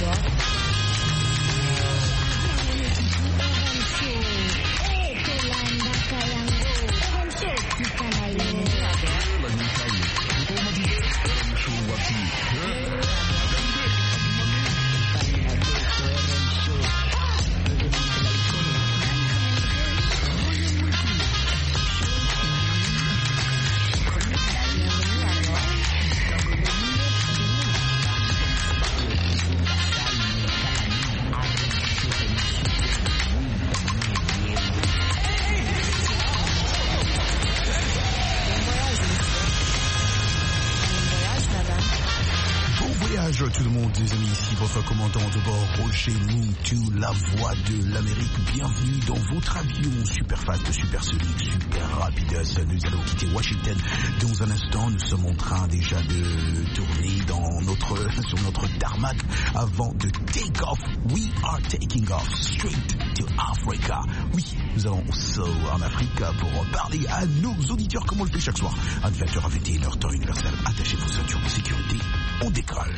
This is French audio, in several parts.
Tout le monde, les amis, ici votre commandant de bord, Roger Moutou, la voix de l'Amérique. Bienvenue dans votre avion super fast, super solide, super rapide. Nous allons quitter Washington dans un instant. Nous sommes en train déjà de tourner sur notre tarmac avant de take off. We are taking off straight to Africa. Oui, nous allons en Afrique pour parler à nos auditeurs comme on le fait chaque soir. À 20h à 21h, temps universel. Attachez vos ceintures de sécurité. On décolle.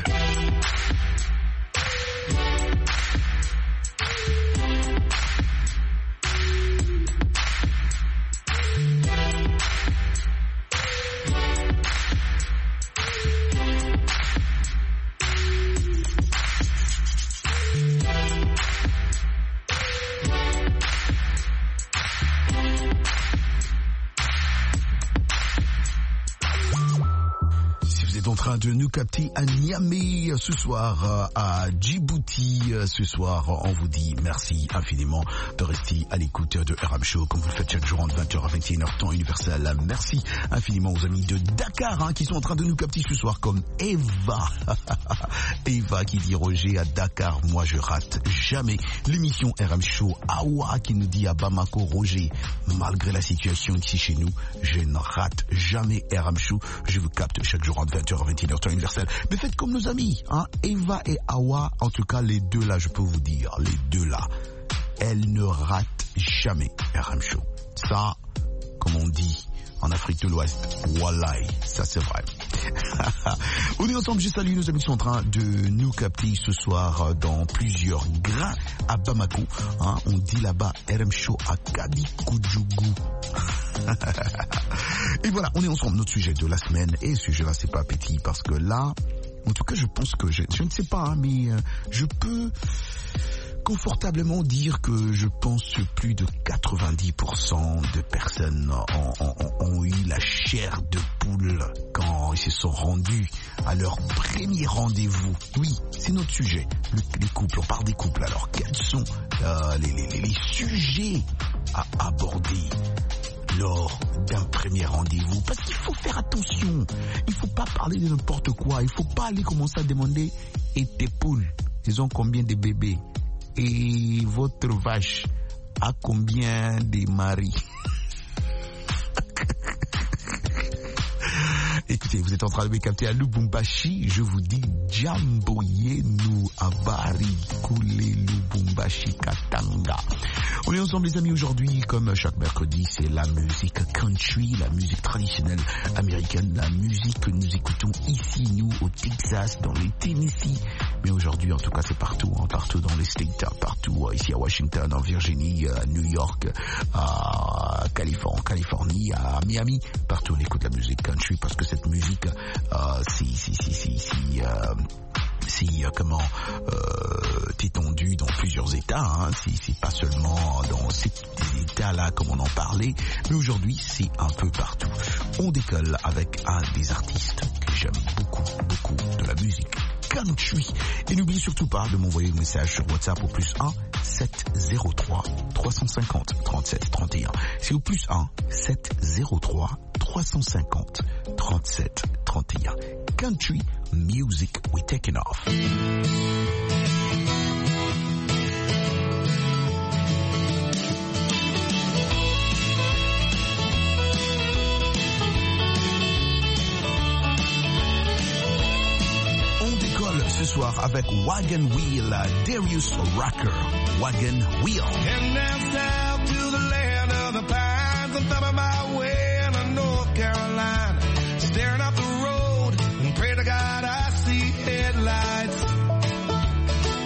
De nous capter à Niamey ce soir, à Djibouti ce soir. On vous dit merci infiniment de rester à l'écoute de RM Show comme vous le faites chaque jour entre 20h à 21h temps universel. Merci infiniment aux amis de Dakar qui sont en train de nous capter ce soir comme Eva. Eva qui dit Roger à Dakar, moi je rate jamais l'émission RM Show. Awa qui nous dit à Bamako, Roger, malgré la situation ici chez nous, je ne rate jamais RM Show. Je vous capte chaque jour entre 20h à 21h temps universel. Mais faites comme nos amis, hein, Eva et Awa, en tout cas les deux là, je peux vous dire, les deux là, elles ne ratent jamais RM Show. Ça, comme on dit en Afrique de l'Ouest, wallahi, ça c'est vrai. On est ensemble, je salue nos amis qui sont en train de nous capter ce soir dans plusieurs grains à Bamako. Hein, on dit là-bas RM Show à Kadikoudjougou. Et voilà, on est ensemble, notre sujet de la semaine. Et ce sujet-là, c'est pas petit parce que là, en tout cas, je pense que je ne sais pas, hein, mais je peux confortablement dire que je pense que plus de 90% de personnes ont eu la chair de poule quand ils se sont rendus à leur premier rendez-vous. Oui, c'est notre sujet, les couples. On parle des couples. Alors, quels sont les sujets à aborder lors d'un premier rendez-vous? Parce qu'il faut faire attention. Il faut pas parler de n'importe quoi. Il faut pas aller commencer à demander « Et tes poules, ils ont combien de bébés? Et votre vache a combien de maris ?» Écoutez, vous êtes en train de me capter à Lubumbashi. Je vous dis Jamboye nous abari koulé Lubumbashi Katanga. On est ensemble les amis aujourd'hui, comme chaque mercredi, c'est la musique country, la musique traditionnelle américaine, la musique que nous écoutons ici, nous, au Texas, dans les Tennessee. Mais aujourd'hui, en tout cas, c'est partout, hein, partout dans les States, partout, ici à Washington, en Virginie, à New York, à Californie, à Miami. Partout on écoute la musique country parce que cette musique, étendue dans plusieurs États, hein. C'est pas seulement dans ces États-là comme on en parlait, mais aujourd'hui c'est un peu partout. On décolle avec un des artistes que j'aime beaucoup de la musique country. Et n'oubliez surtout pas de m'envoyer un message sur WhatsApp au +1 703 350 37 31. C'est au +1 703 350 37 31. Country music, we taking off. Ce soir avec Wagon Wheel, Darius Rucker, Wagon Wheel. And down south to the land of the pines, I'm thumbing my way into North Carolina, staring up the road and pray to God I see headlights.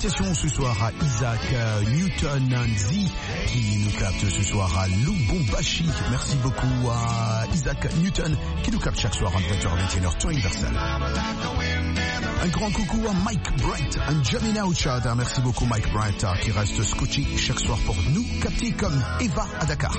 Salutations ce soir à Isaac Newton Nzi qui nous capte ce soir à Lubumbashi. Merci beaucoup à Isaac Newton qui nous capte chaque soir à 20h à 21h, temps universel. Un grand coucou à Mike Bright, un Jamina Uchada. Merci beaucoup Mike Bright qui reste scotché chaque soir pour nous capter comme Eva à Dakar.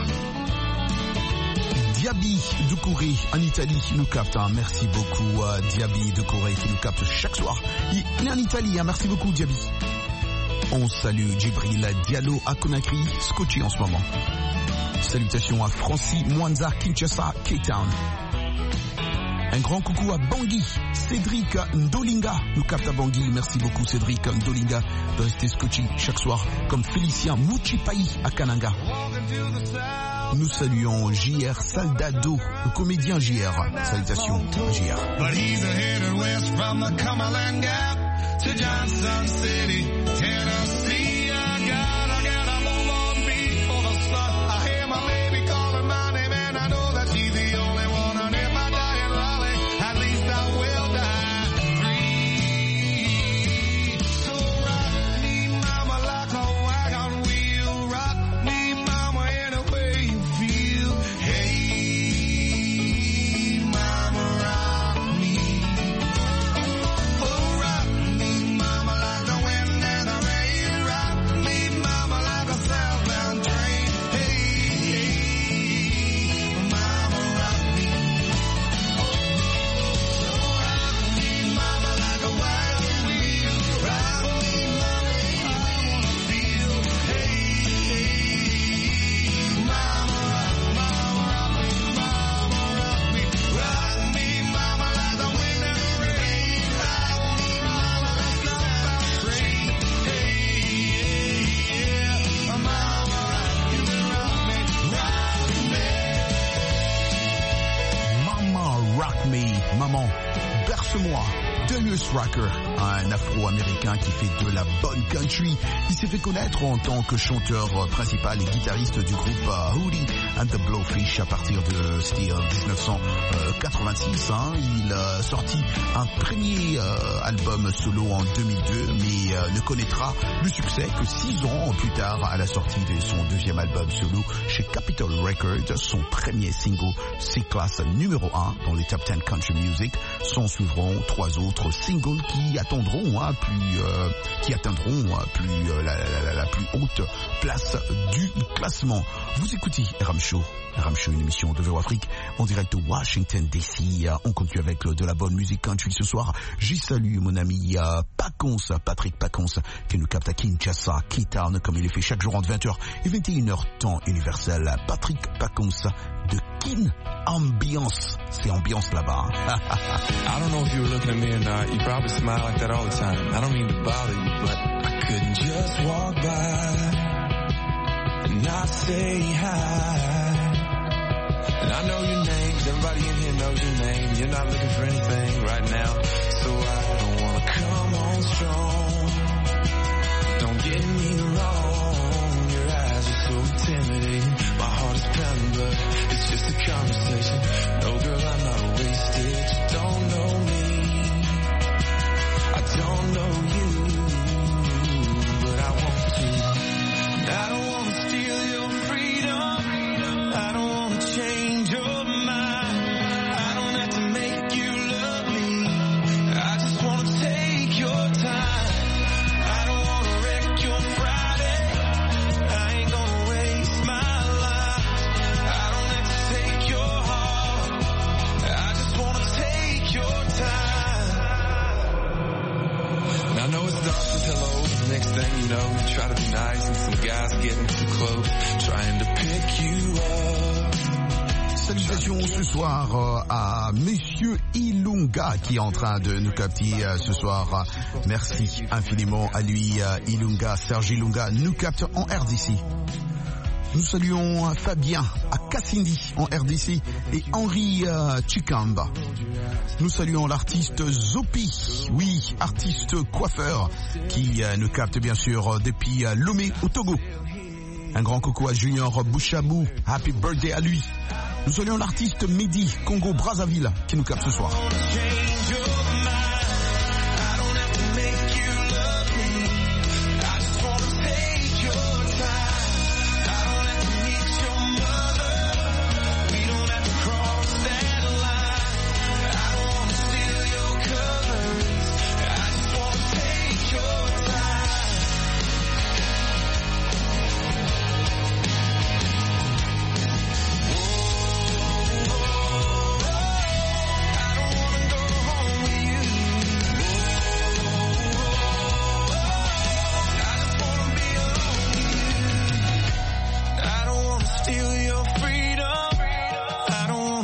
Diaby Doucouré en Italie nous capte. Merci beaucoup à Diaby Doucouré qui nous capte chaque soir. Il est en Italie, merci beaucoup Diaby. On salue Djibril Diallo à Conakry, scotché en ce moment. Salutations à Francis Mwanza, Kinshasa, K-Town. Un grand coucou à Bangui, Cédric Ndolinga nous capte à Bangui. Merci beaucoup Cédric Ndolinga de rester scotché chaque soir, comme Félicien Mouchipaï à Kananga. Nous saluons JR Saldado, le comédien JR. Salutations JR. But he's headed west from the Cumberland Gap to Johnson City, Tennessee. I gotta move on before the sun. I hear my baby calling my name and I know that she's the only one. And if I die in Raleigh, at least I will die free. So rock me mama like a wagon wheel. Rock me mama any way you feel. Hey mama rock me. Oh rock me mama like the wind and the rain. Rock me mama like a southbound train. Hey mama rock me. So rock me mama like a wagon wheel. Rock me mama any way you feel. Hey mama rock me, rock me mama like the wind and the rain. I want mama like a southbound train. Hey mama rock you and rock me. Mama Rock Me, maman, berce-moi. Darius Rucker, un afro-américain qui fait de la bonne country. Il s'est fait connaître en tant que chanteur principal et guitariste du groupe Hootie and the Blowfish à partir de 1986. Il a sorti un premier album solo en 2002, mais ne connaîtra le succès que 6 ans plus tard à la sortie de son deuxième album solo chez Capitol Records. Son premier single, C-Class numéro 1 dans les Top 10 Country Music. S'en suivront 3 autres singles qui atteindront la plus haute place du classement. Vous écoutez RM Show, une émission de VO Afrique en direct de Washington DC. On continue avec de la bonne musique country ce soir. J'y salue mon ami Patrick Paconce qui nous capte à Kinshasa, K-Town, comme il est fait chaque jour entre 20h et 21h temps universel. Patrick Paconce de Kin Ambiance. C'est ambiance là-bas. I don't know if you were looking at me or not. You probably smile like that all the time. I don't mean to bother you, but I couldn't just walk by and not say hi. And I know your name, 'cause everybody in here knows your name. You're not looking for anything right now, so I don't wanna come on strong. Don't get me wrong, your eyes are so intimidating. My heart is pounding, but it's just a conversation. No girl, I'm not wasted. You don't know me, I don't know you, but I want to. I don't want to steal your freedom, I don't want to change your mind. I don't have to make you love me, I just want to take your time. I don't want to wreck your Friday, I ain't gonna waste my life. I don't have to take your heart, I just want to take your time. And I know it's dark with hello, next thing you know, you try to be nice and some guys getting too close, trying to pick you up. Salutations ce soir à Monsieur Ilunga qui est en train de nous capter ce soir. Merci infiniment à lui, Ilunga, Serge Ilunga, nous capte en RDC. Nous saluons Fabien à Cassini en RDC et Henri Chikamba. Nous saluons l'artiste Zopi, oui, artiste coiffeur qui nous capte bien sûr depuis Lomé au Togo. Un grand coucou à Junior Bouchabou, happy birthday à lui. Nous saluons l'artiste Mehdi, Congo Brazzaville, qui nous capte ce soir.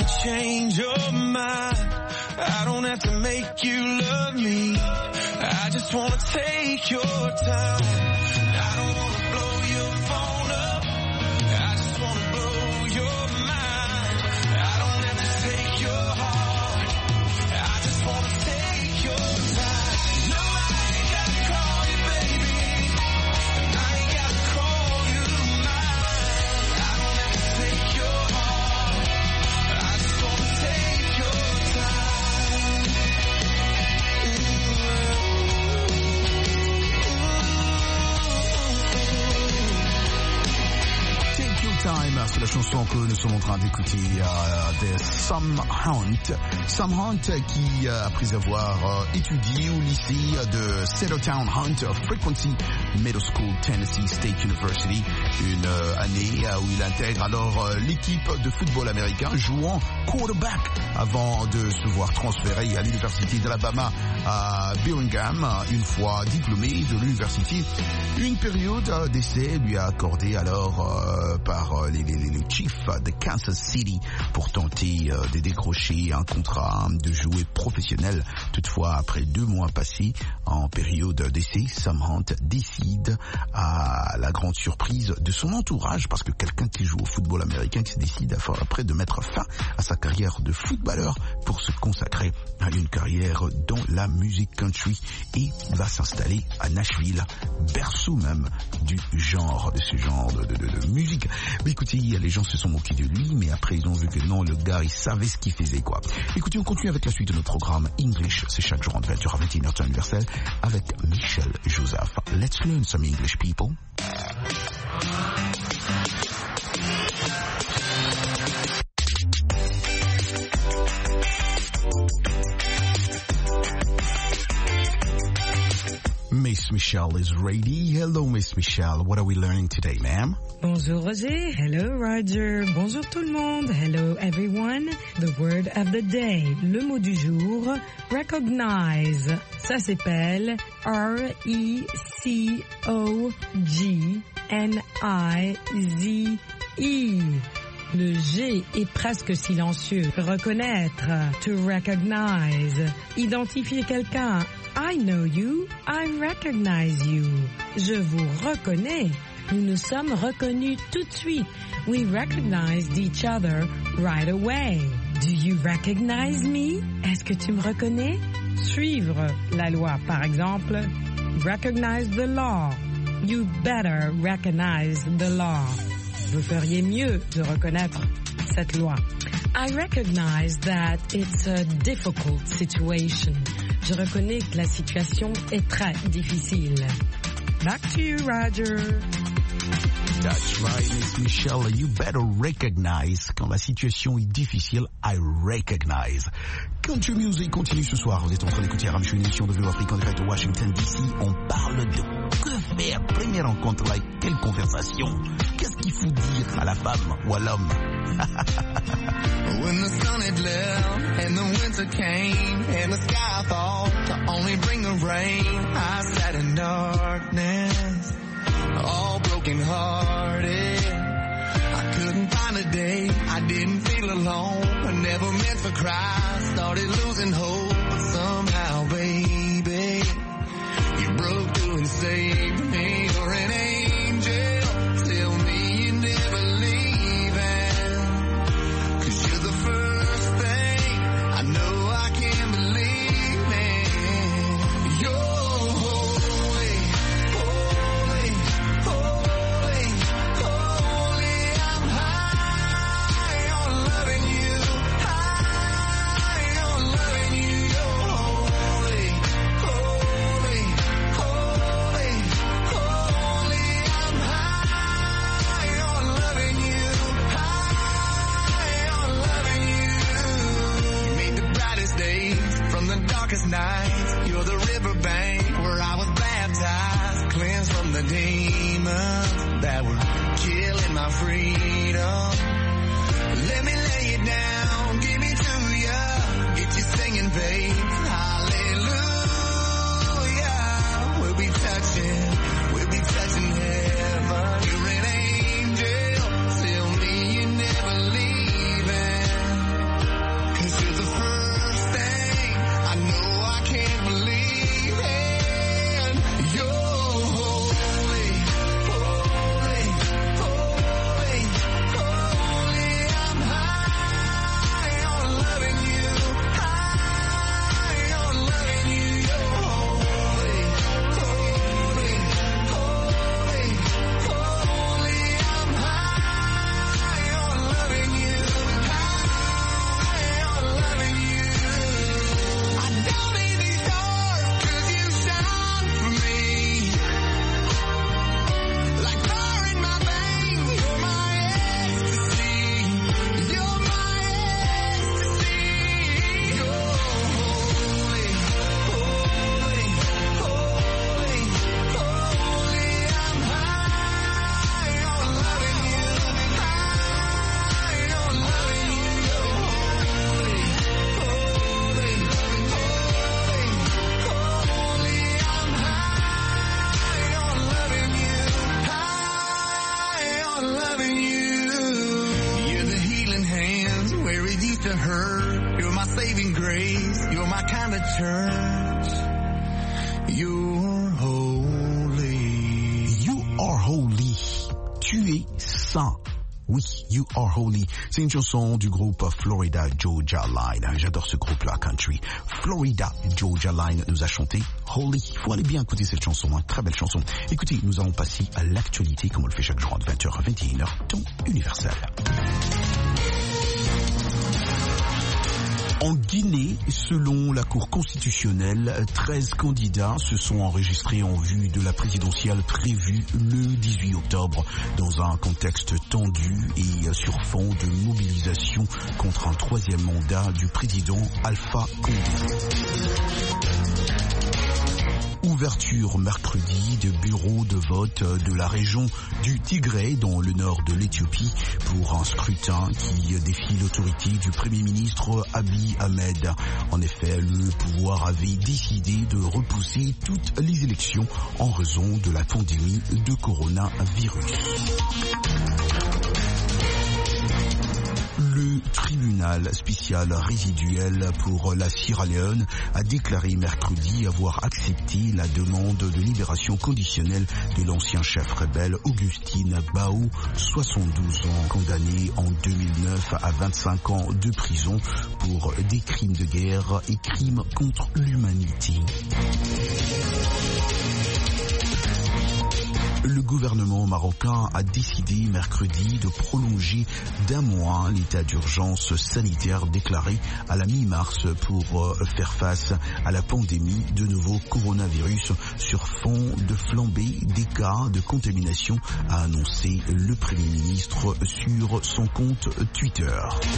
change your mind. I don't have to make you love me. I just wanna take your time. I don't wanna blow your phone up. I just wanna blow your mind. I don't have to take your heart. I just wanna take your time. No, I ain't gotta call you baby, and I ain't gotta call you mine. I don't have to take your heart. I just wanna take your time. Take Your Time, c'est la chanson que nous sommes en train d'écouter de Sam Hunt. Sam Hunt qui, après avoir étudié au lycée de Cedartown Hunt Frequency Middle School, Tennessee State University, une année où il intègre alors l'équipe de football américain jouant quarterback avant de se voir transféré à l'université d'Alabama à Birmingham. Une fois diplômé de l'université, une période d'essai lui a accordé alors par les Chiefs de Kansas City pour tenter de décrocher un contrat de joueur professionnel. Toutefois, après 2 mois passés en période d'essai, Sam Hunt décide, à la grande surprise de son entourage, parce que quelqu'un qui joue au football américain qui se décide après de mettre fin à sa carrière de footballeur pour se consacrer à une carrière dans la musique country et va s'installer à Nashville, berceau même de ce genre de musique. Mais écoutez, les gens se sont moqués de lui, mais après ils ont vu que non, le gars il savait ce qu'il faisait quoi. Écoutez, on continue avec la suite de notre programme English, c'est chaque jour en 20h à 21h temps universel avec Michel Joseph. Let's learn some English, people. Miss Michelle is ready. Hello, Miss Michelle. What are we learning today, ma'am? Bonjour Roger. Hello Roger. Bonjour tout le monde. Hello everyone. The word of the day. Le mot du jour, recognize. Ça s'appelle R-E-C-O-G-N-I-Z-E. Le G est presque silencieux. Reconnaître. To recognize. Identifier quelqu'un. I know you. I recognize you. Je vous reconnais. Nous nous sommes reconnus tout de suite. We recognized each other right away. Do you recognize me? Est-ce que tu me reconnais? Suivre la loi, par exemple. Recognize the law. You better recognize the law. Vous feriez mieux de reconnaître cette loi. I recognize that it's a difficult situation. Je reconnais que la situation est très difficile. Back to you, Roger. That's right, Miss Michelle. You better recognize. Quand la situation est difficile, I recognize. Country Music continue ce soir. Vous êtes en train d'écouter Ramshow, une émission de Vélo Afrique en direct de Washington DC. On parle de que faire. Première rencontre, like, quelle conversation. Qu'est-ce qu'il faut dire à la femme ou à l'homme? When the sun had left and the winter came and the sky thought to only bring the rain, I sat in darkness, all broken hearted. I couldn't find a day, I didn't feel alone, I never meant to cry, started losing hope, but somehow baby, you broke through and saved me. You're an angel, tell me you never leaving, 'cause you're the first thing I know I can believe in. You're holy, holy, holy, holy. I'm high on loving you, high on loving you. You're holy, holy, holy, holy. I'm high on loving you, high on loving you. You made the brightest days from the darkest nights. You're the riverbank where I was baptized, cleansed from the demons that were killing my freedom. Let me lay it down, give me to ya, get you singing, babe. Hallelujah. We'll be touching heaven. You're an angel, tell me you're never leaving, used to hurt. You're my saving grace. You're my kind of church. You're holy. You are holy. Tu es saint. Oui, You Are Holy. C'est une chanson du groupe Florida Georgia Line. J'adore ce groupe-là, country. Florida Georgia Line nous a chanté Holy. Il faut aller bien écouter cette chanson, hein. Très belle chanson. Écoutez, nous allons passer à l'actualité, comme on le fait chaque jour entre 20h à 21h, temps universel. En Guinée, selon la Cour constitutionnelle, 13 candidats se sont enregistrés en vue de la présidentielle prévue le 18 octobre dans un contexte tendu et sur fond de mobilisation contre un troisième mandat du président Alpha Condé. Ouverture mercredi de bureaux de vote de la région du Tigré dans le nord de l'Éthiopie pour un scrutin qui défie l'autorité du Premier ministre Abiy Ahmed. En effet, le pouvoir avait décidé de repousser toutes les élections en raison de la pandémie de coronavirus. Le tribunal spécial résiduel pour la Sierra Leone a déclaré mercredi avoir accepté la demande de libération conditionnelle de l'ancien chef rebelle Augustine Bao, 72 ans, condamné en 2009 à 25 ans de prison pour des crimes de guerre et crimes contre l'humanité. Le gouvernement marocain a décidé mercredi de prolonger d'un mois l'état d'urgence sanitaire déclaré à la mi-mars pour faire face à la pandémie de nouveau coronavirus sur fond de flambée des cas de contamination, a annoncé le Premier ministre sur son compte Twitter.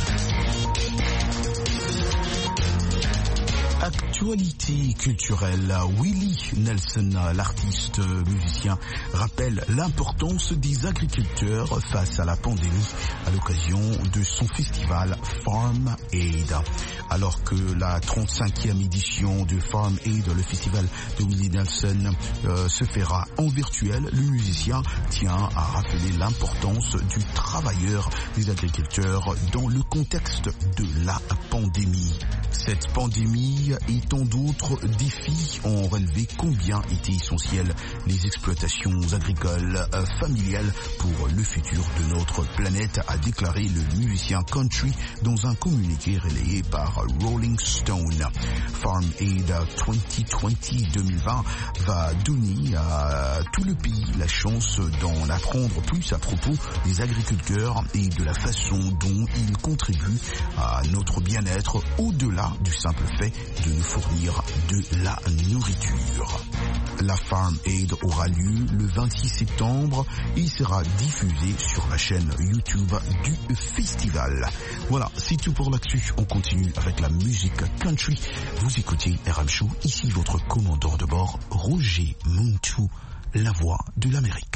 Actualité culturelle, Willie Nelson, l'artiste musicien, rappelle l'importance des agriculteurs face à la pandémie à l'occasion de son festival Farm Aid. Alors que la 35e édition de Farm Aid, le festival de Willie Nelson, se fera en virtuel, le musicien tient à rappeler l'importance du travailleur des agriculteurs dans le contexte de la pandémie. Cette pandémie et tant d'autres défis ont relevé combien étaient essentielles les exploitations agricoles familiales pour le futur de notre planète, a déclaré le musicien country dans un communiqué relayé par Rolling Stone. Farm Aid 2020 va donner à tout le pays la chance d'en apprendre plus à propos des agriculteurs et de la façon dont ils contribuent à notre bien-être au-delà du simple fait de nous fournir de la nourriture. La Farm Aid aura lieu le 26 septembre et sera diffusée sur la chaîne YouTube du festival. Voilà, c'est tout pour l'actu. On continue avec la musique country. Vous écoutez RM Show, ici votre commandant de bord, Roger Muntu, la voix de l'Amérique.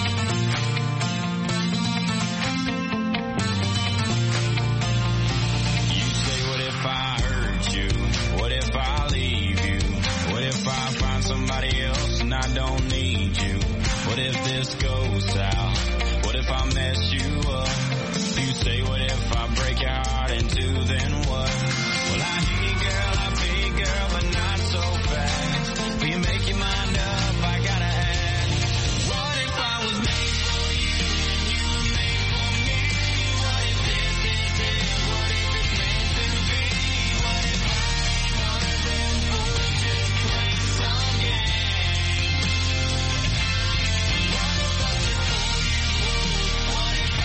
Somebody else and I don't need you. What if this goes south? What if I mess you up? You say what if I break your heart in two, then what? Well, I hear you, girl, but not so fast. Will you make your mind up? I gotta ask. What if I was made for you and you were made for me? What if this is it? What if it's meant to be? What if I ain't one of them fools just playing some game? What if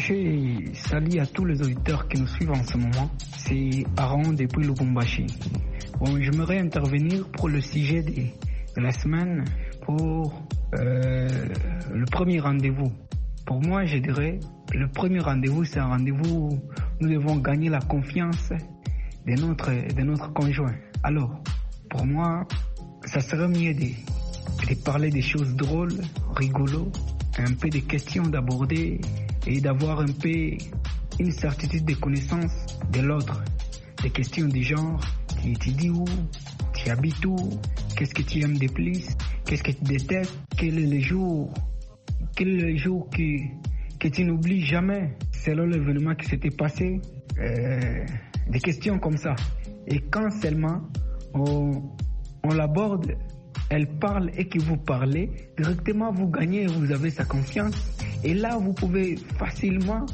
Je salue à tous les auditeurs qui nous suivent en ce moment. C'est Aaron depuis Lubumbashi. Bon, j'aimerais intervenir pour le sujet de la semaine, pour le premier rendez-vous. Pour moi, je dirais, le premier rendez-vous, c'est un rendez-vous où nous devons gagner la confiance de notre conjoint. Alors, pour moi, ça serait mieux de parler des choses drôles, rigolo, un peu des questions d'aborder et d'avoir un peu une certitude de connaissance de l'autre. Des questions du genre, tu dis où, tu habites où, qu'est-ce que tu aimes de plus, qu'est-ce que tu détestes, quel est le jour que tu n'oublies jamais selon l'événement qui s'était passé, des questions comme ça. Et quand seulement on l'aborde, elle parle et que vous parlez, directement vous gagnez, vous avez sa confiance. Et là, vous pouvez facilement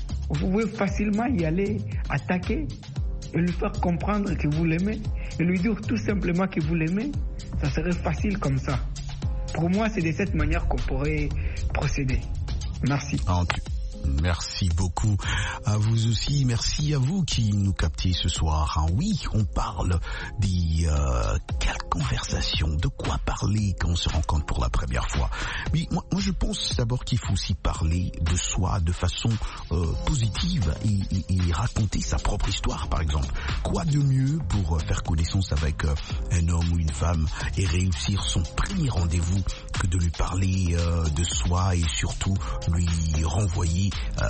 y aller, attaquer et lui faire comprendre que vous l'aimez et lui dire tout simplement que vous l'aimez. Ça serait facile comme ça. Pour moi, c'est de cette manière qu'on pourrait procéder. Merci. Merci beaucoup à vous aussi. Merci à vous qui nous captez ce soir. Oui, on parle des quelle conversation, de quoi parler quand on se rencontre pour la première fois. Mais moi je pense d'abord qu'il faut aussi parler de soi de façon positive et raconter sa propre histoire, par exemple. Quoi de mieux pour faire connaissance avec un homme ou une femme et réussir son premier rendez-vous que de lui parler de soi et surtout lui renvoyer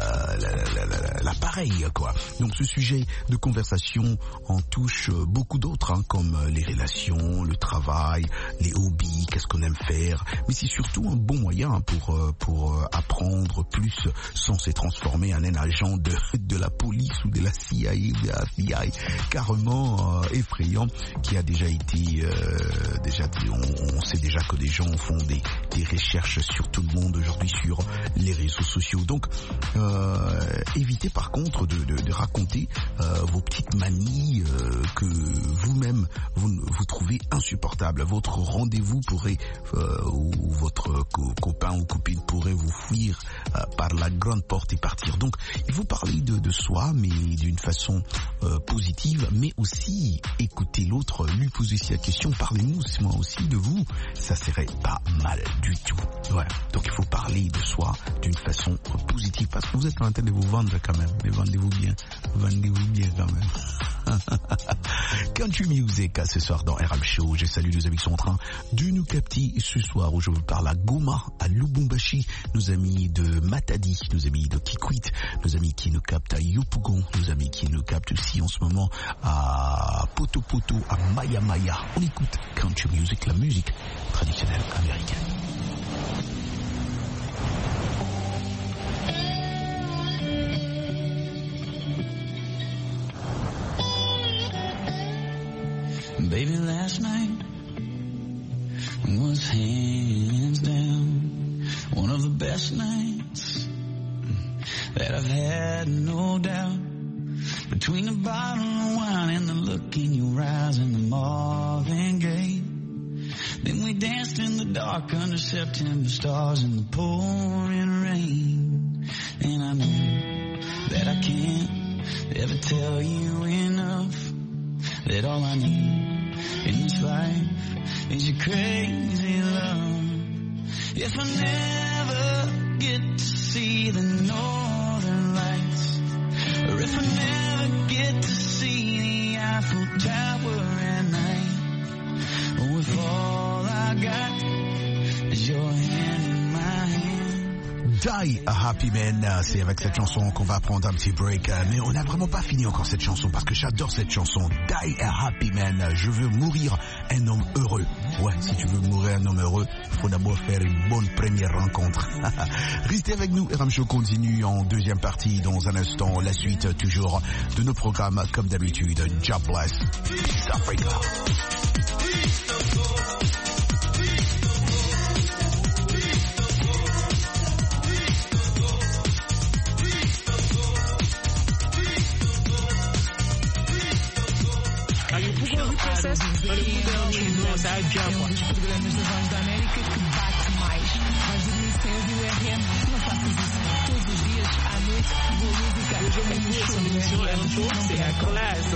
l'appareil, quoi. Donc ce sujet de conversation en touche beaucoup d'autres, comme les relations, le travail, les hobbies, qu'est-ce qu'on aime faire. Mais c'est surtout un bon moyen pour apprendre plus sans se transformer en un agent de la police ou de la CIA ou de la FBI, carrément effrayant, qui a déjà été on sait déjà que des gens font des recherches sur tout le monde aujourd'hui sur les réseaux sociaux. Donc évitez par contre de raconter vos petites manies que vous-même vous trouvez insupportables. Votre rendez-vous pourrait ou votre copain ou copine pourrait vous fuir par la grande porte et partir. Donc il faut parler de soi, mais d'une façon positive, mais aussi écouter l'autre, lui poser la question, parlez-nous moi aussi de vous, ça serait pas mal du tout. Ouais. Donc il faut parler de soi d'une façon positive, parce que vous êtes en train de vous vendre quand même. Mais vendez-vous bien quand même. Country Music ce soir dans RM Show. Je salue nos amis qui sont en train de nous capter ce soir où je vous parle à Goma, à Lubumbashi, nos amis de Matadi, nos amis de Kikwit, nos amis qui nous captent à Yopougon, nos amis qui nous captent aussi en ce moment à Poto Poto, à Maya Maya. On écoute Country Music, la musique traditionnelle américaine. Baby, last night was hands down one of the best nights that I've had, no doubt. Between the bottle of wine and the look in your eyes and the Marvin Gaye, then we danced in the dark under September stars in the pouring rain. And I know that I can't ever tell you enough that all I need in this life is your crazy love. If I never get to see the northern lights, or if I never get to see the Eiffel Tower at night, or if all I got is your hand in my hand. Die a Happy Man, c'est avec cette chanson qu'on va prendre un petit break, mais on n'a vraiment pas fini encore cette chanson parce que j'adore cette chanson. Die a Happy Man, je veux mourir un homme heureux. Ouais, si tu veux mourir un homme heureux, il faut d'abord faire une bonne première rencontre. Restez avec nous, RM Show continue en deuxième partie dans un instant, la suite toujours de nos programmes comme d'habitude. God bless, Peace Africa. Cidade de Água. Um dos programas da Voz da América que bate mais. Vais dormir sem ouvir o RM? Não faças isso. Todos os dias, à noite. C'est la classe.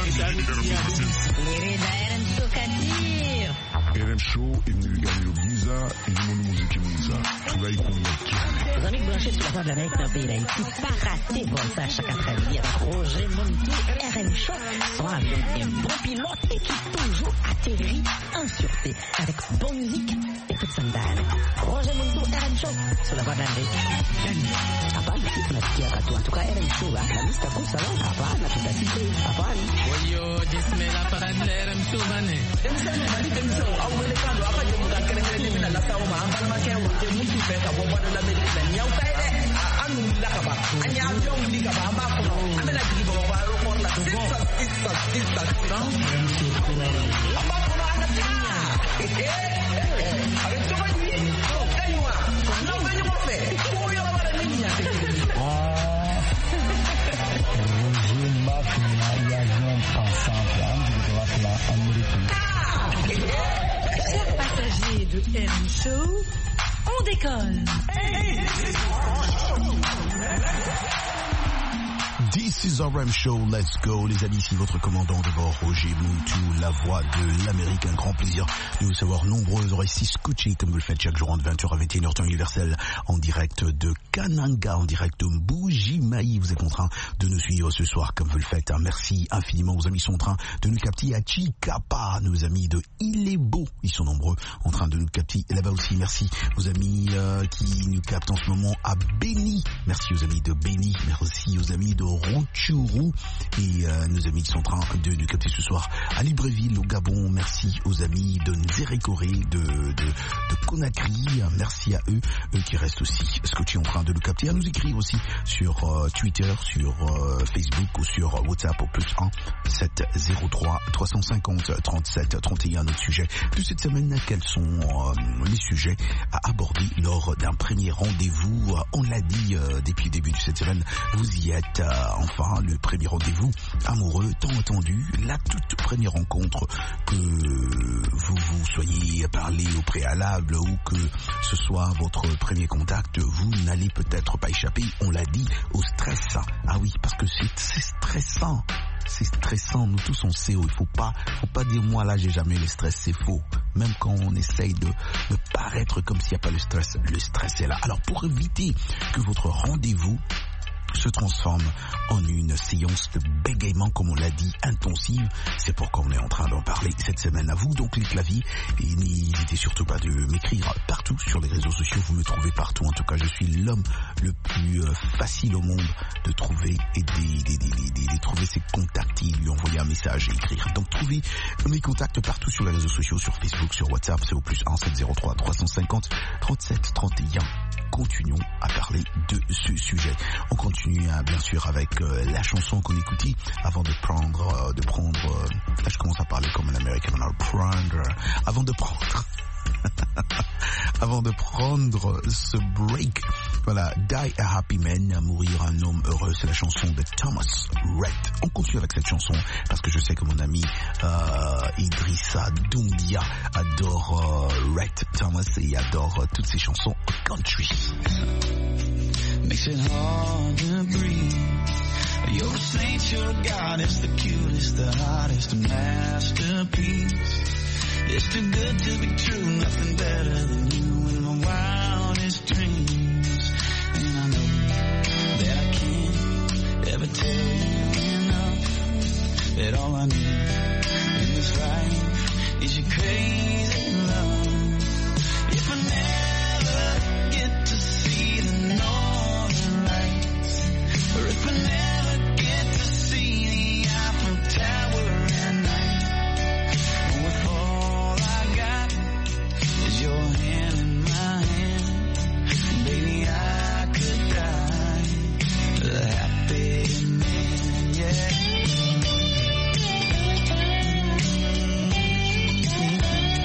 RM Show est venu gagner le Visa et le monde musique Visa. Tout là, il connaît. Les amis branchés sur la voie de l'Amérique dans le pays d'Haïti, pas rater vos ça chaque après-midi avec Roger Montou, RM Show, son avion un bon pilote et qui toujours atterrit en sûreté avec bonne musique et toute sandale. Roger Montou, RM Show, sur la voie de l'Amérique. Apana, tunasikia katu. En tout cas, RM Show, la lista kusa, apana, tutasikia, apana. Oyo, dismela para RM Show, bane. Chers passagers de RM Show, on décolle. This is RM Show, let's go. Les amis, ici votre commandant de bord, Roger Montou, la voix de l'Amérique. Un grand plaisir de vous savoir nombreux oreilles si scotchées comme vous le faites chaque jour entre 20h à 21h temps universel, en direct de Kananga, en direct de Mbuji-Mayi. Vous êtes en train de nous suivre ce soir comme vous le faites. Merci infiniment. Vos amis sont en train de nous capter à Chikapa. Nos amis de Ilebo, ils sont nombreux en train de nous capter là-bas aussi. Merci aux amis qui nous captent en ce moment à Beni. Merci aux amis de Beni. Merci aux amis de Rutshuru et nos amis qui sont en train de nous capter ce soir à Libreville au Gabon. Merci aux amis de Nzérékoré, de Conakry. Merci à eux qui restent aussi scotchés en train de nous capter, à nous écrire aussi sur Twitter, sur Facebook ou sur WhatsApp au +1 703 350 37 31. Notre sujet de cette semaine, quels sont les sujets à aborder lors d'un premier rendez-vous? On l'a dit depuis le début de cette semaine, vous y êtes. Enfin, le premier rendez-vous amoureux, tant attendu, la toute première rencontre, que vous soyez parlé au préalable ou que ce soit votre premier contact, vous n'allez peut-être pas échapper, on l'a dit, au stress. Ah oui, parce que c'est stressant. C'est stressant, nous tous on sait, il faut pas dire moi là j'ai jamais le stress, c'est faux. Même quand on essaye de paraître comme s'il n'y a pas le stress est là. Alors pour éviter que votre rendez-vous se transforme en une séance de bégaiement, comme on l'a dit, intensive. C'est pourquoi on est en train d'en parler cette semaine à vous. Donc les claviers, et n'hésitez surtout pas de m'écrire partout sur les réseaux sociaux. Vous me trouvez partout. En tout cas, je suis l'homme le plus facile au monde de trouver et de trouver ses contacts et lui envoyer un message et écrire. Donc trouvez mes contacts partout sur les réseaux sociaux, sur Facebook, sur WhatsApp. C'est au +1 703 350 37 31. Continuons à parler de ce sujet. On continue bien sûr avec la chanson qu'on écoutait avant de prendre là je commence à parler comme un américain, avant de prendre ce break. Voilà, Die a Happy Man, mourir un homme heureux, c'est la chanson de Thomas Rhett. On continue avec cette chanson parce que je sais que mon ami Idrissa Doumbia adore Rhett Thomas et adore toutes ses chansons country. Makes it hard to breathe. You're a saint, you're a goddess, the cutest, the hottest, a masterpiece. It's too good to be true, nothing better than you in my wildest dreams. And I know that I can't ever tell you enough, that all I need in this life is your crazy love. If I never get to see the northern lights, or if I never get to see the Eiffel Tower at night, with all I got is your hand in my hand, baby, I could die a happy man, yeah.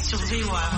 sur VOA.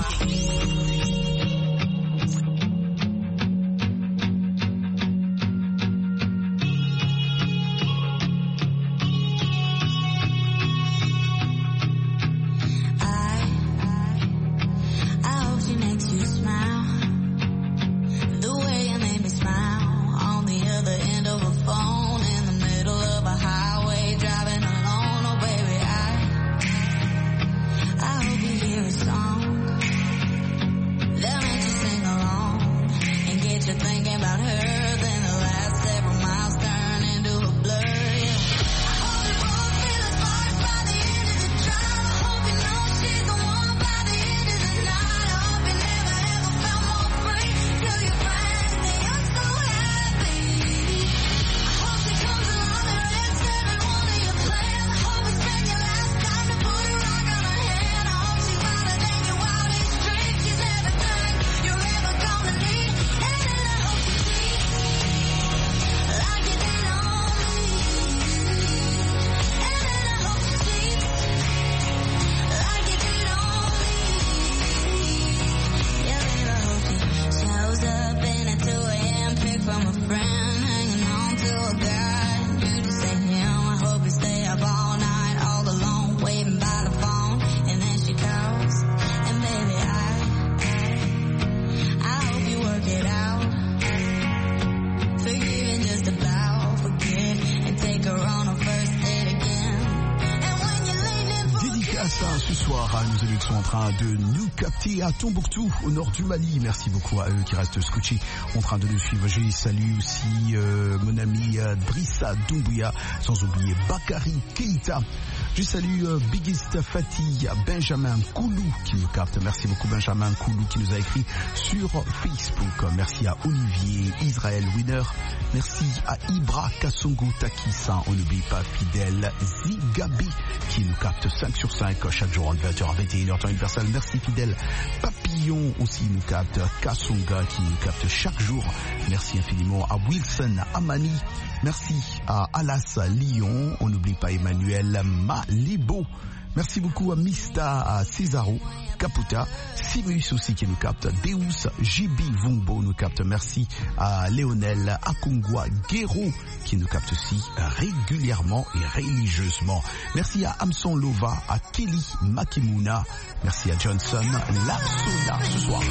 De nous capter à Tombouctou, au nord du Mali. Merci beaucoup à eux qui restent scotchés en train de nous suivre. Je salue aussi mon ami Drissa Doumbouya, sans oublier Bakary Keita. Je salue Biggest Fatih, Benjamin Koulou qui nous capte. Merci beaucoup Benjamin Koulou qui nous a écrit sur Facebook. Merci à Olivier Israël Winner. Merci à Ibra Kassongo Takissa. On n'oublie pas Fidèle Zigabi qui nous capte 5 sur 5 chaque jour entre 20h à 21h. Une personne, merci Fidèle. Papillon aussi nous capte. Kassonga qui nous capte chaque jour. Merci infiniment à Wilson Amani. Merci à Alas Lyon. On n'oublie pas Emmanuel Malibo. Merci beaucoup à Mista, à Césaro, Caputa, Simus aussi qui nous capte, Deus, Jibi Vumbo nous capte. Merci à Léonel Akungwa Guéro qui nous capte aussi régulièrement et religieusement. Merci à Amson Lova, à Kelly Makimuna. Merci à Johnson Lapsona ce soir.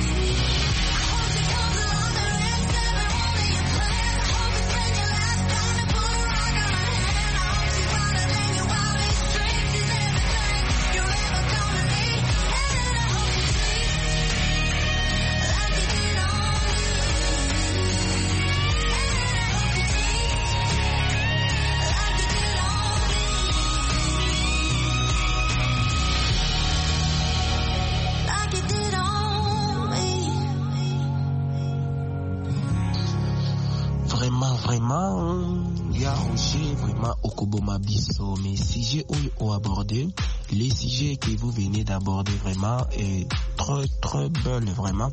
Mais sujets où aborder, les sujets que vous venez d'aborder vraiment est très belle vraiment.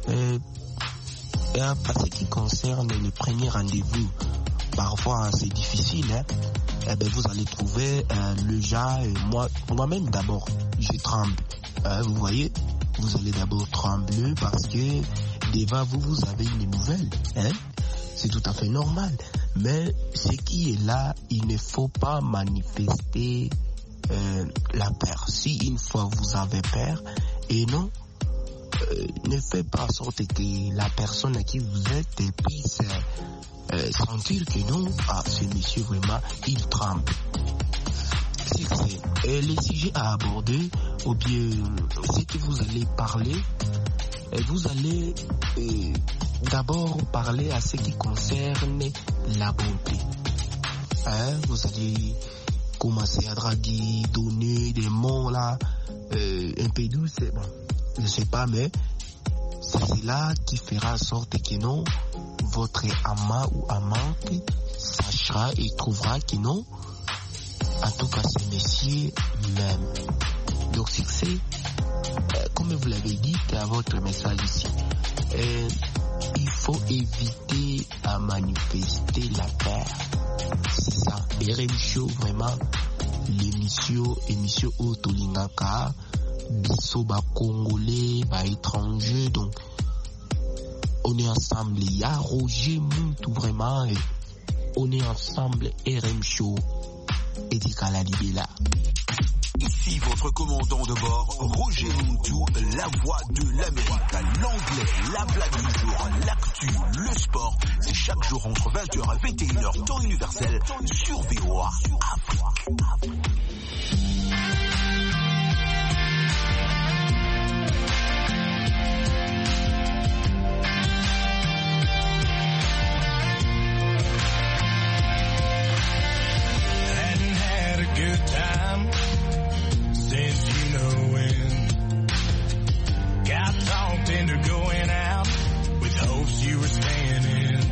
En ce qui concerne le premier rendez-vous, parfois c'est difficile, hein? Vous allez trouver le genre, moi-même d'abord, je tremble. Vous voyez, vous allez d'abord trembler parce que devant vous avez une nouvelle. Hein? C'est tout à fait normal. Mais ce qui est là, il ne faut pas manifester la peur. Si une fois vous avez peur, et non, ne faites pas en sorte que la personne à qui vous êtes puisse sentir que non, ce monsieur vraiment, il tremble. C'est les sujets à aborder, ou bien ce que vous allez parler, vous allez d'abord parler à ce qui concerne la bonté. Vous allez commencer à draguer, donner des mots là, un peu doux, c'est bon. Je ne sais pas, mais c'est cela qui fera en sorte que non, votre amant ou amante sachera et trouvera que non, en tout cas c'est monsieur même. Donc succès, comme vous l'avez dit à votre message ici, il faut éviter à manifester la peur. C'est ça. RM Show, vraiment, l'émission Otolingaka, biso ba Congolais, ba étrangers, donc on est ensemble. Il y a Roger Muntu vraiment, et on est ensemble. RM Show, Eddie Kalalibela. Ici votre commandant de bord, Roger Muntu, la voix de l'Amérique, l'anglais, la blague du jour, l'actu, le sport. C'est chaque jour entre 20h et 21h, temps universel, sur VOA Afrique. Good time since you know when. Got talked into going out with hopes you were staying in.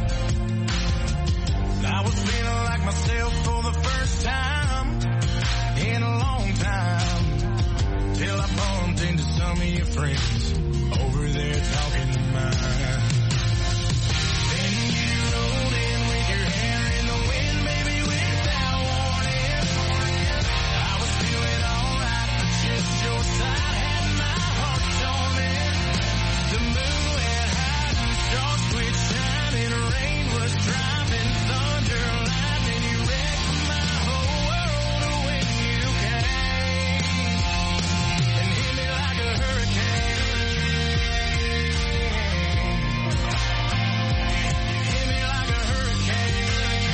I was feeling like myself for the first time in a long time, till I bumped into some of your friends over there talking to mine. Then you rolled in with your hair in the wind, maybe without warning. I was feeling alright, but just your side had my heart torn. The moon went high, the stars quit shining, rain was driving, thunder, lightning, you wrecked my whole world when you came and hit me like a hurricane. Hit me like a hurricane.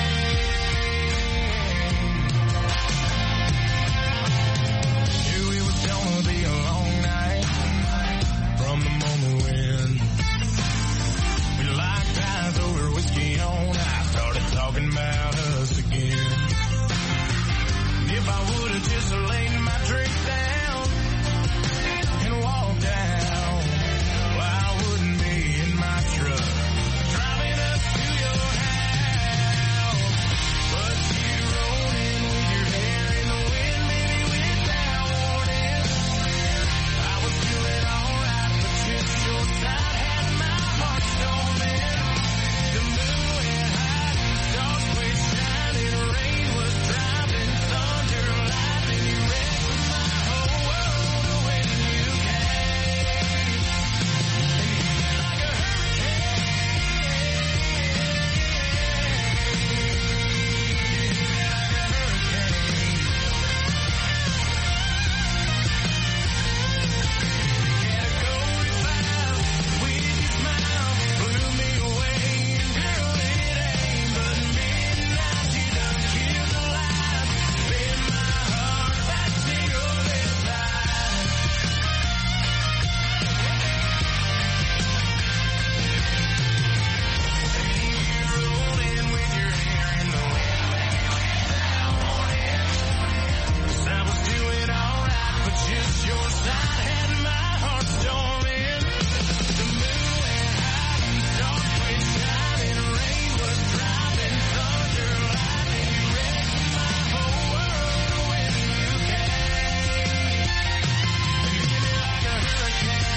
Knew it was gonna be a long night from the moment when we locked eyes over whiskey on. I started talking about us again. And if I would've just laid my drink down and walked down, well, I wouldn't be in my truck driving us to your house. But you rolled in with your hair in the wind, maybe without warning. I was feeling alright, but just your side had my heart storming. The moon went high, the stars quit shining, rain was driving, thunder, lightning, you wrecked my whole world when you came. And hit me like a hurricane. I was doing alright, but just your side had my heart storming. The moon went high, the stars quit shining, rain was driving, thunder, lightning, you wrecked my whole world when you came. And hit me like a hurricane.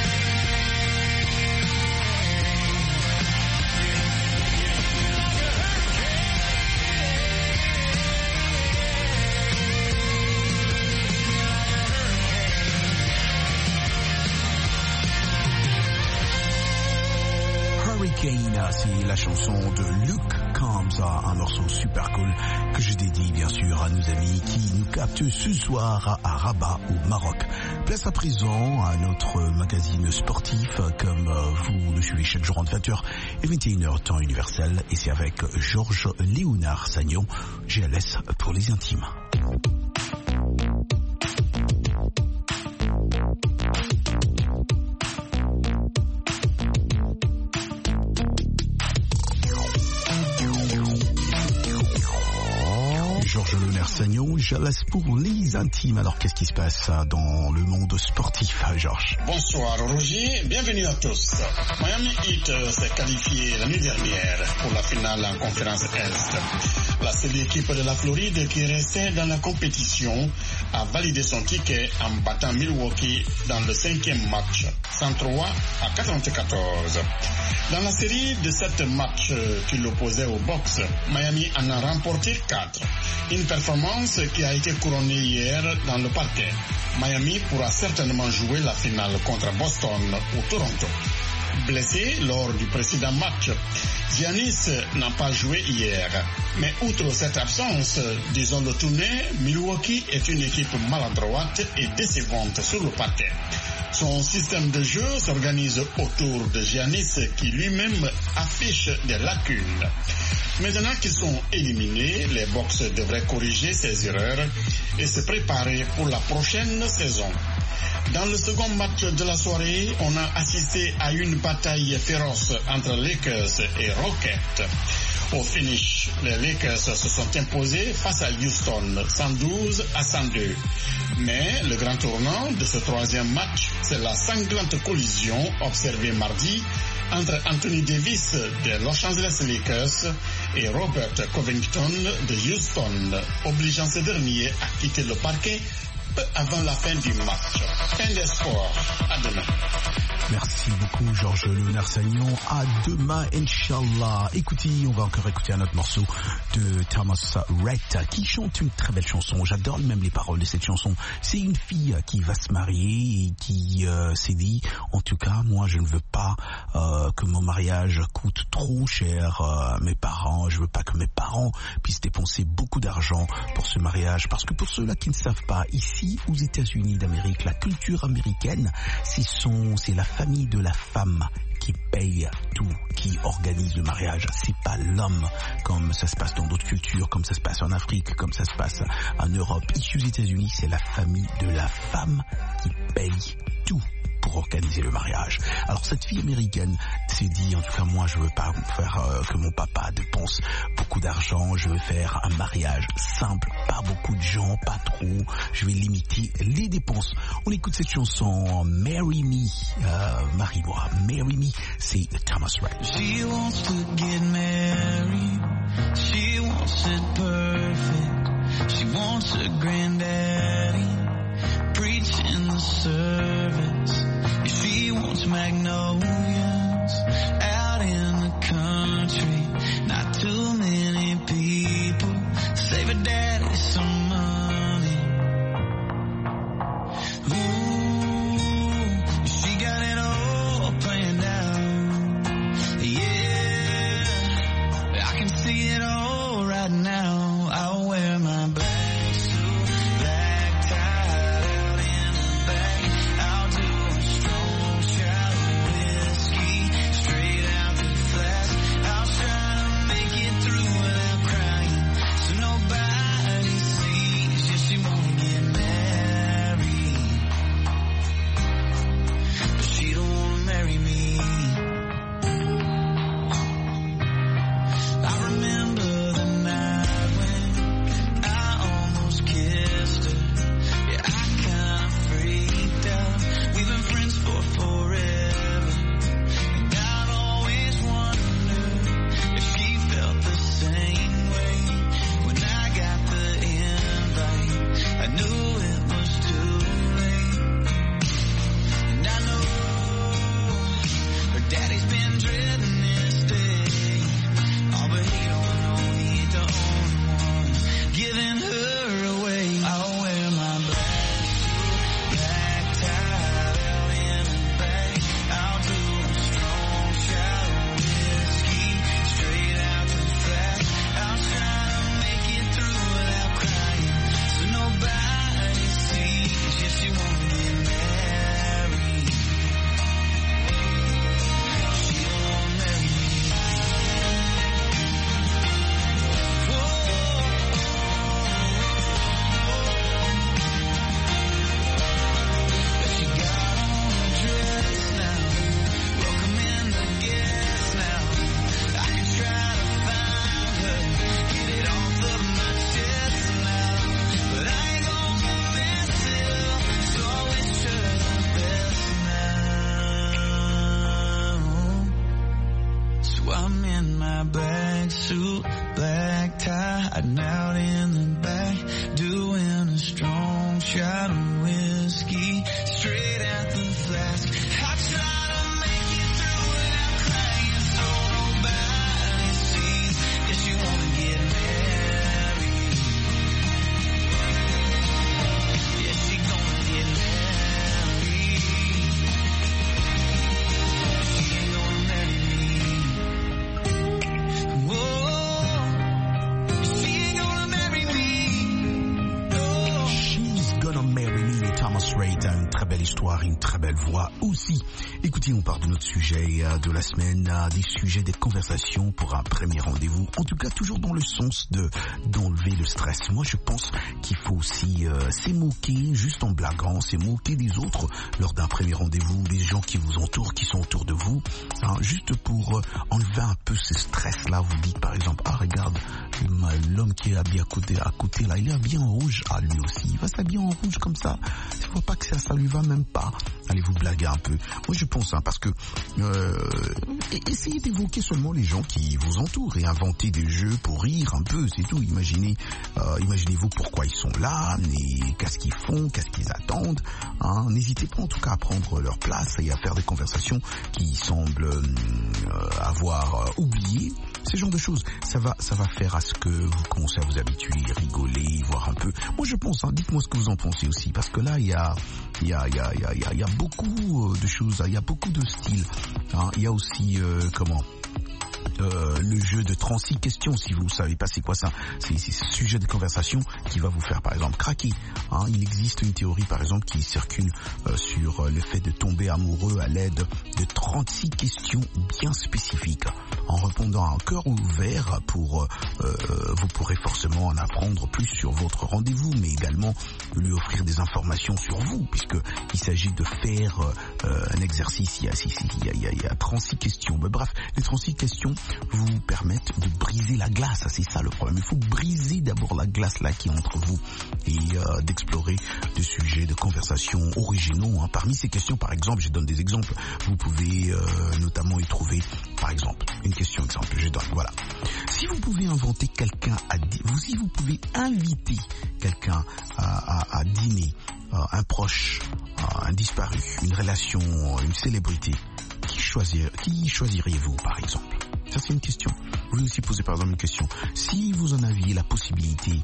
Hurricane, c'est la chanson de Luke Combs, un morceau super cool que je dédie bien sûr à nos amis qui nous captent ce soir à Rabat au Maroc. Place à présent à notre magazine sportif comme vous le suivez chaque jour entre 20h et 21h temps universel, et c'est avec Georges Léonard Sagnon, GLS pour les intimes. Georges Léonard Sagnon, GLS pour les intimes. Alors qu'est-ce qui se passe dans le monde sportif, Georges? Bonsoir Roger, bienvenue à tous. Miami Heat s'est qualifié la nuit dernière pour la finale en conférence Est. La seule équipe de la Floride qui restait dans la compétition a validé son ticket en battant Milwaukee dans le 5e match, 103 à 94. Dans la série de 7 matchs qui l'opposaient aux Bucks, Miami en a remporté 4. Une performance qui a été couronnée hier dans le parquet. Miami pourra certainement jouer la finale contre Boston ou Toronto. Blessé lors du précédent match, Giannis n'a pas joué hier. Mais outre cette absence, disons-le tout net, Milwaukee est une équipe maladroite et décevante sur le parquet. Son système de jeu s'organise autour de Giannis qui lui-même affiche des lacunes. Maintenant qu'ils sont éliminés, les Bucks devraient corriger ces erreurs et se préparer pour la prochaine saison. Dans le second match de la soirée, on a assisté à une bataille féroce entre Lakers et Rockets. Au finish, les Lakers se sont imposés face à Houston, 112 à 102. Mais le grand tournant de ce troisième match, c'est la sanglante collision observée mardi entre Anthony Davis des Los Angeles Lakers et Robert Covington de Houston, obligeant ce dernier à quitter le parquet peu avant la fin du match. Fin des sports. À demain. Merci beaucoup Georges Léonard Sagnon. À demain, Inch'Allah. Écoutez, on va encore écouter un autre morceau de Thomas Rhett qui chante une très belle chanson. J'adore même les paroles de cette chanson. C'est une fille qui va se marier et qui s'est dit, en tout cas, moi je ne veux pas que mon mariage coûte trop cher à mes parents. Je veux pas que mes parents puissent dépenser beaucoup d'argent pour ce mariage. Parce que pour ceux-là qui ne savent pas, ici aux États-Unis d'Amérique, la culture américaine, c'est la famille de la femme qui paye tout, qui organise le mariage. C'est pas l'homme, comme ça se passe dans d'autres cultures, comme ça se passe en Afrique, comme ça se passe en Europe. Ici aux États-Unis, c'est la famille de la femme qui paye tout pour organiser le mariage. Alors cette fille américaine s'est dit, en tout cas moi je veux pas faire que mon papa dépense beaucoup d'argent, je veux faire un mariage simple, pas beaucoup de gens, pas trop, je vais limiter les dépenses. On écoute cette chanson Marry Me, marie-moi, Marry Me, c'est Thomas Rhett. She wants to get married, she wants it perfect, she wants a granddaddy preaching the service. She wants magnolias out in the country. Not too many people save her daddy some money. Ooh, she got it all planned out. Yeah, I can see it all right now. I'll wear my black black suit, black tied out in the back, doing a strong shot of whiskey straight at the flask. I try to make it through without crying, so nobody sees. Guess you wanna get married. Yeah, she gonna get married. She ain't gonna marry me. Whoa, she ain't gonna marry me. No. She's Gonna Marry Me, Thomas Rhett, une très belle histoire, une très belle voix aussi. Écoutez, on part de notre sujet de la semaine, des sujets, des conversations pour un premier rendez-vous. En tout cas, toujours dans le sens d'enlever le stress. Moi, je pense qu'il faut aussi s'est moquer, juste en blaguant, s'est moquer des autres lors d'un premier rendez-vous, des gens qui vous entourent, qui sont autour de vous, hein, juste pour enlever un peu ce stress-là. Vous dites par exemple, ah regarde, l'homme qui est habillé à côté là, il est habillé en rouge, ah lui aussi, il va s'habiller en rouge comme ça. Il ne faut pas que ça lui va même pas. Allez vous blaguer un peu. Moi je pense, hein, parce que essayez d'évoquer seulement les gens qui vous entourent et inventer des jeux pour rire un peu, c'est tout. Imaginez-vous pourquoi ils sont là, et qu'est-ce qu'ils font, qu'est-ce qu'ils attendent. Hein. N'hésitez pas en tout cas à prendre leur place et à faire des conversations qui semblent avoir oublié. Ce genre de choses, ça va faire à ce que vous commencez à vous habituer, rigoler, voir un peu. Moi je pense, hein, dites-moi ce que vous en pensez aussi, parce que là il y a beaucoup de choses, il y a beaucoup de styles. Hein. Il y a aussi le jeu de 36 questions, si vous savez pas c'est quoi ça, c'est ce sujet de conversation qui va vous faire par exemple craquer. Hein. Il existe une théorie par exemple qui circule sur le fait de tomber amoureux à l'aide de 36 questions bien spécifiques. En répondant à un cœur ouvert, vous pourrez forcément en apprendre plus sur votre rendez-vous, mais également lui offrir des informations sur vous, puisqu'il s'agit de faire un exercice. Il y a 36 questions. Mais bref, les 36 questions vous permettent de briser la glace. C'est ça le problème. Il faut briser d'abord la glace là qui est entre vous et d'explorer des sujets de conversation originaux. Hein. Parmi ces questions, par exemple, je donne des exemples. Vous pouvez notamment y trouver, par exemple, une question exemple, je donne, voilà. Si vous pouvez inventer quelqu'un si vous pouvez inviter quelqu'un à dîner, un proche, un disparu, une relation, une célébrité, qui choisiriez-vous par exemple? Ça c'est une question. Vous pouvez aussi poser par exemple une question. Si vous en aviez la possibilité,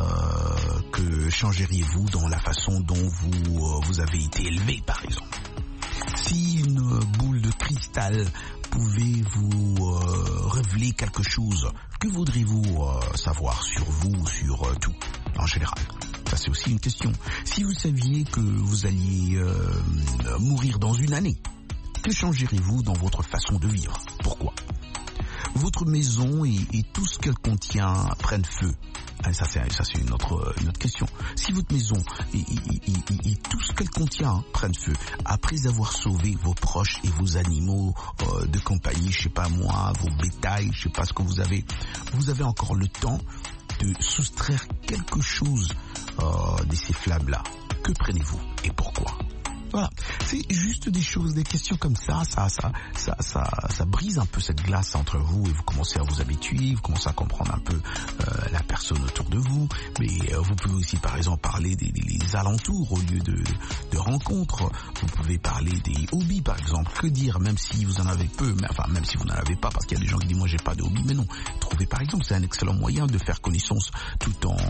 que changeriez-vous dans la façon dont vous avez été élevé par exemple? Si une boule de cristal pouvait vous révéler quelque chose, que voudriez-vous savoir sur vous, sur tout en général? Ça c'est aussi une question. Si vous saviez que vous alliez mourir dans une année, que changeriez-vous dans votre façon de vivre? Pourquoi? Votre maison et tout ce qu'elle contient prennent feu. Ça c'est une autre question. Si votre maison et tout ce qu'elle contient prennent feu, après avoir sauvé vos proches et vos animaux de compagnie, je sais pas moi, vos bétails, je sais pas ce que vous avez encore le temps de soustraire quelque chose de ces flammes-là. Que prenez-vous et pourquoi? Voilà, c'est juste des choses, des questions comme ça brise un peu cette glace entre vous et vous commencez à vous habituer, vous commencez à comprendre un peu la personne autour de vous, mais vous pouvez aussi par exemple parler des alentours au lieu de rencontres, vous pouvez parler des hobbies par exemple, que dire même si vous en avez peu, même si vous n'en avez pas, parce qu'il y a des gens qui disent moi j'ai pas de hobby, mais non, trouver par exemple, c'est un excellent moyen de faire connaissance tout en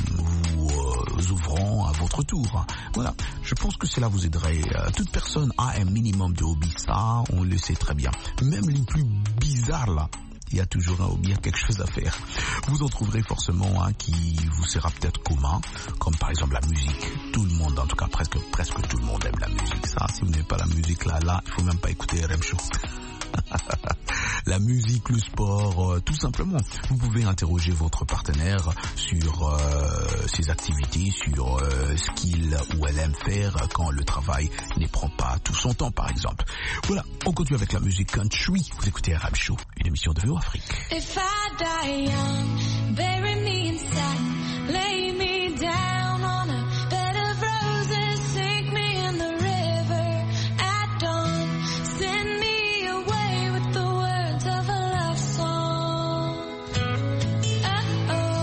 vous ouvrant à votre tour. Voilà, je pense que cela vous aiderait. Toute personne a un minimum de hobby, ça on le sait très bien. Même les plus bizarres là, il y a toujours un hobby, il y a quelque chose à faire. Vous en trouverez forcément un qui vous sera peut-être commun, comme par exemple la musique. Tout le monde, en tout cas presque tout le monde aime la musique. Ça, si vous n'aimez pas la musique là, il faut même pas écouter RM Show. La musique, le sport, tout simplement. Vous pouvez interroger votre partenaire sur ses activités, sur ce qu'il ou elle aime faire quand le travail ne prend pas tout son temps, par exemple. Voilà, on continue avec la musique country. Vous écoutez RM Show, une émission de VO Afrique. If I die young, bury me inside, lay me down on a bed of roses, sink me in the river at dawn, send me away with the words of a love song. Oh,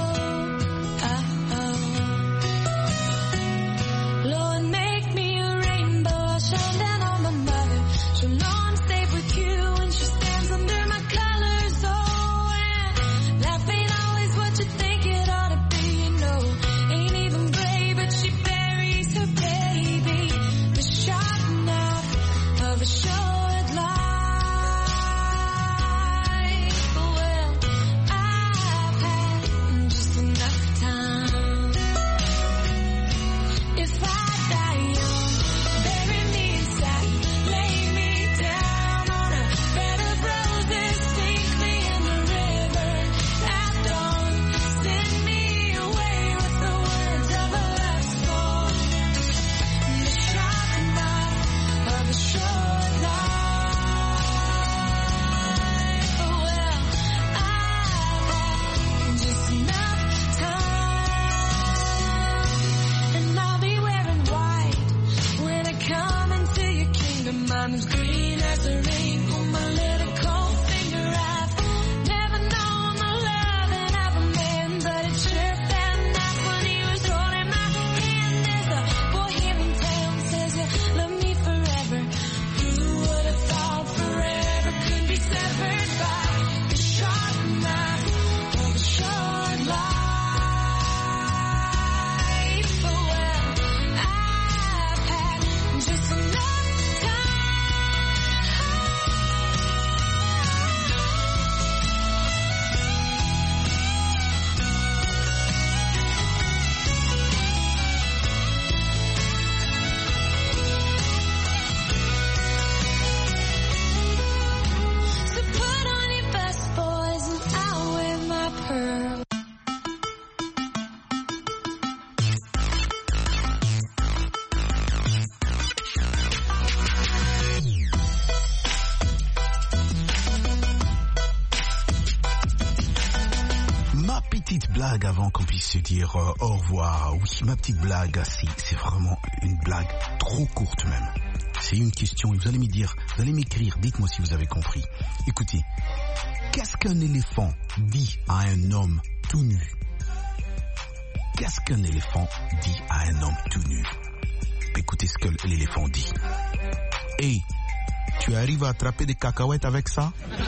ma petite blague avant qu'on puisse se dire au revoir. Oui, ma petite blague, c'est vraiment une blague trop courte même. C'est une question et vous allez me dire, vous allez m'écrire, dites-moi si vous avez compris. Écoutez, qu'est-ce qu'un éléphant dit à un homme tout nu? Qu'est-ce qu'un éléphant dit à un homme tout nu? Écoutez ce que l'éléphant dit. Hey, tu arrives à attraper des cacahuètes avec ça?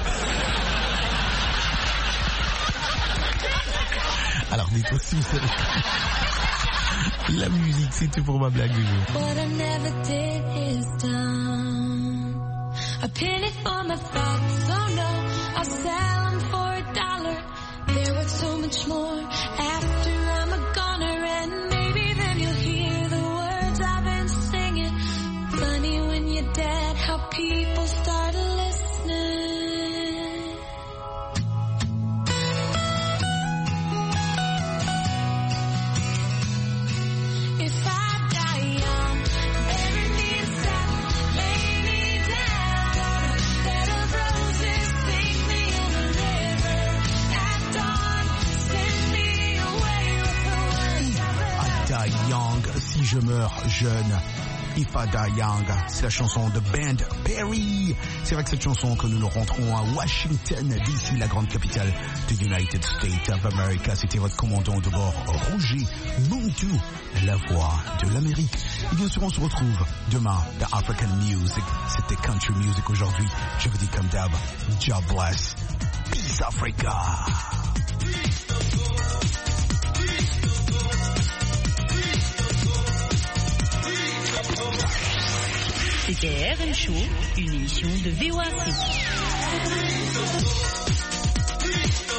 Alors dites-moi si vous savez. La musique, c'est tout pour ma blague du jour. What I never did is done. A penny for my thoughts, oh no, I'll sell them for $1. They're worth so much more after I'm a goner, and maybe then you'll hear the words I've been singing. Funny when you're dead, how people start listening. If I die young, bury me in satin, lay me down on a bed of roses, sink me in the river at dawn, send me away with the words of I die young, si je meurs jeune. If I Die Young, c'est la chanson de Band Perry. C'est avec cette chanson que nous nous rentrons à Washington DC, la grande capitale de United States of America. C'était votre commandant de bord, Roger Muntu, la voix de l'Amérique. Et bien sûr, on se retrouve demain dans African Music. C'était Country Music aujourd'hui. Je vous dis comme d'hab, God bless. Peace Africa. C'était RM Show, une émission de VOA Afrique.